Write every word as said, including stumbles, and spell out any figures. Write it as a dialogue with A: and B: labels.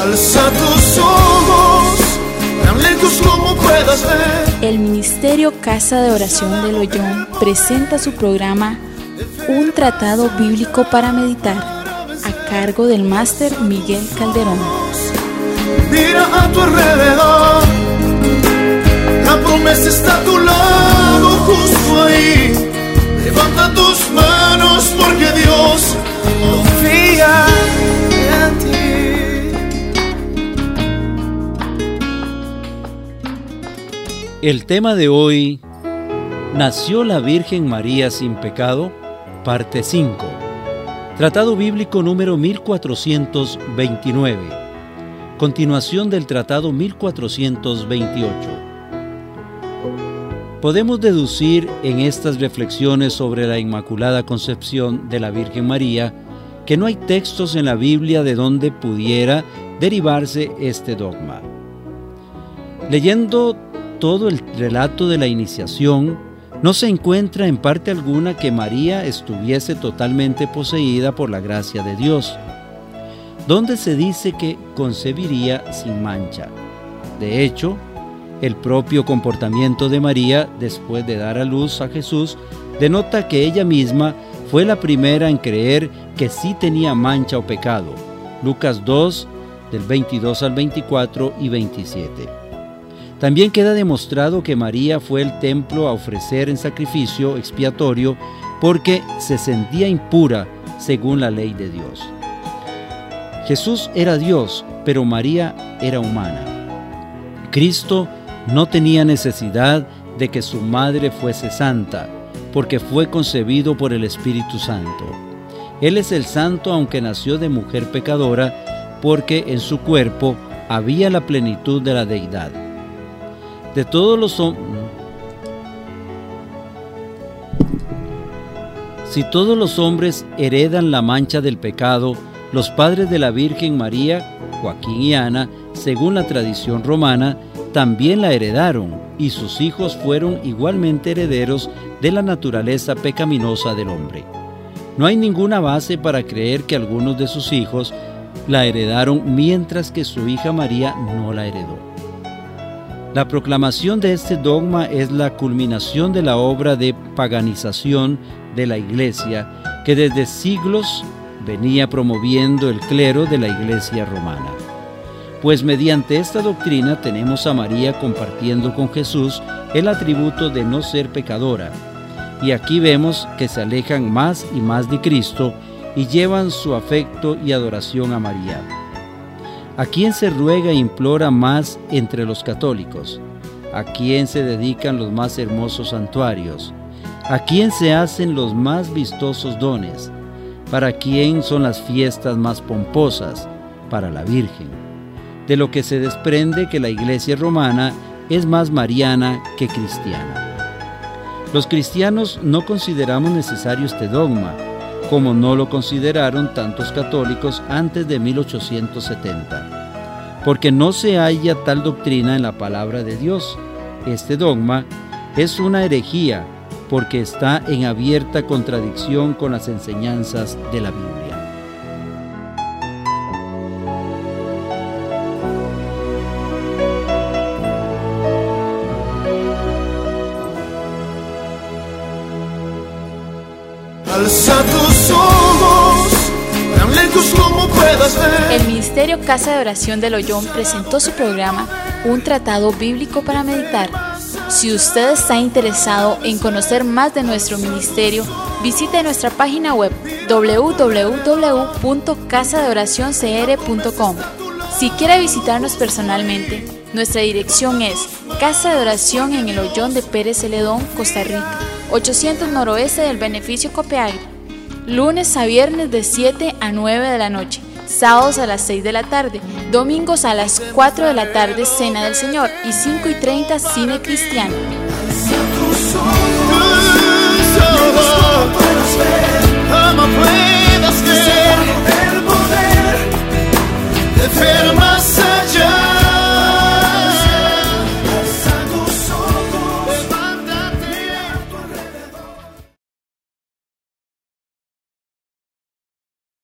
A: Alza tus ojos, tan lejos como puedas ver.
B: El Ministerio Casa de Oración del Ollón presenta su programa Un Tratado Bíblico para Meditar, a cargo del máster Miguel Calderón.
A: Mira a tu alrededor, la promesa está a tu lado, justo ahí. Levanta tus manos porque Dios confía en ti.
C: El tema de hoy, ¿nació la Virgen María sin pecado? Parte cinco. Tratado Bíblico número mil cuatrocientos veintinueve. Continuación del Tratado mil cuatrocientos veintiocho. Podemos deducir en estas reflexiones sobre la Inmaculada Concepción de la Virgen María que no hay textos en la Biblia de donde pudiera derivarse este dogma. Leyendo todo el relato de la iniciación, no se encuentra en parte alguna que María estuviese totalmente poseída por la gracia de Dios, donde se dice que concebiría sin mancha. De hecho, el propio comportamiento de María después de dar a luz a Jesús denota que ella misma fue la primera en creer que sí tenía mancha o pecado. Lucas dos, del veintidós al veinticuatro y veintisiete. También queda demostrado que María fue al templo a ofrecer en sacrificio expiatorio porque se sentía impura según la ley de Dios. Jesús era Dios, pero María era humana. Cristo no tenía necesidad de que su madre fuese santa, porque fue concebido por el Espíritu Santo. Él es el santo aunque nació de mujer pecadora, porque en su cuerpo había la plenitud de la deidad. De todos los hombres, si todos los hombres heredan la mancha del pecado, los padres de la Virgen María, Joaquín y Ana, según la tradición romana, también la heredaron, y sus hijos fueron igualmente herederos de la naturaleza pecaminosa del hombre. No hay ninguna base para creer que algunos de sus hijos la heredaron mientras que su hija María no la heredó. La proclamación de este dogma es la culminación de la obra de paganización de la Iglesia que desde siglos venía promoviendo el clero de la Iglesia romana. Pues mediante esta doctrina tenemos a María compartiendo con Jesús el atributo de no ser pecadora, y aquí vemos que se alejan más y más de Cristo y llevan su afecto y adoración a María. ¿A quién se ruega e implora más entre los católicos? ¿A quién se dedican los más hermosos santuarios? ¿A quién se hacen los más vistosos dones? ¿Para quién son las fiestas más pomposas? Para la Virgen. De lo que se desprende que la Iglesia romana es más mariana que cristiana. Los cristianos no consideramos necesario este dogma, como no lo consideraron tantos católicos antes de mil ochocientos setenta, porque no se halla tal doctrina en la palabra de Dios. Este dogma es una herejía, porque está en abierta contradicción con las enseñanzas de la Biblia.
A: Alza tus ojos, tan lejos como puedas ver.
B: El Ministerio Casa de Oración del Ollón presentó su programa Un Tratado Bíblico para Meditar. Si usted está interesado en conocer más de nuestro ministerio, visite nuestra página web doble u doble u doble u punto casa de oración c r punto com. Si quiere visitarnos personalmente, nuestra dirección es Casa de Oración en el Ollón de Pérez Celedón, Costa Rica, ochocientos noroeste del Beneficio Copiapó, lunes a viernes de siete a nueve de la noche, sábados a las seis de la tarde, domingos a las cuatro de la tarde, Cena del Señor, y cinco y treinta, Cine Cristiano.
A: Tus ojos, como puedas ver.